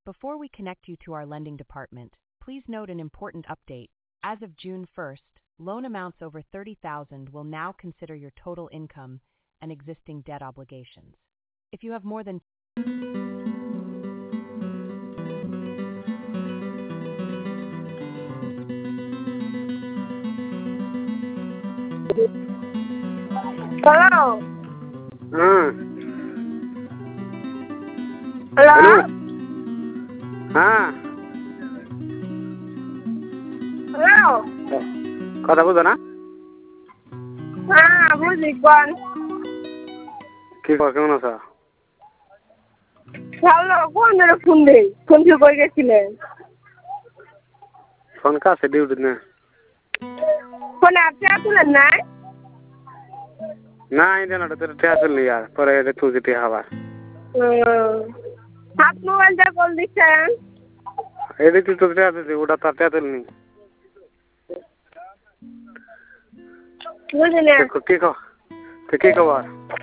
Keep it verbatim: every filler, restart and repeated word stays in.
Before we connect you to our lending department, please note an important update. As of June first, loan amounts over thirty thousand will now consider your total income and existing debt obligations. If you have more than Hello. हाँ Hello. Hello हाँ Hello. কথা বুঝো না হ্যাঁ বুঝি কোন কি কর কেমন আছো ভালো কোন ধরে ফোন দেই ফোন কি করে গেছিলেন ফোন কাছে ডিউটি না ফোন আপনি আসলেন না না এটা না তোর ঠেয়া চললি আর পরে এটা তুই যেতে হবার হাত মোবাইলটা কল দিচ্ছেন এটা তুই তোর ঠেয়া চলছি ওটা তার ঠেয়া চলনি বুঝলেন কি কর তুই কি খবর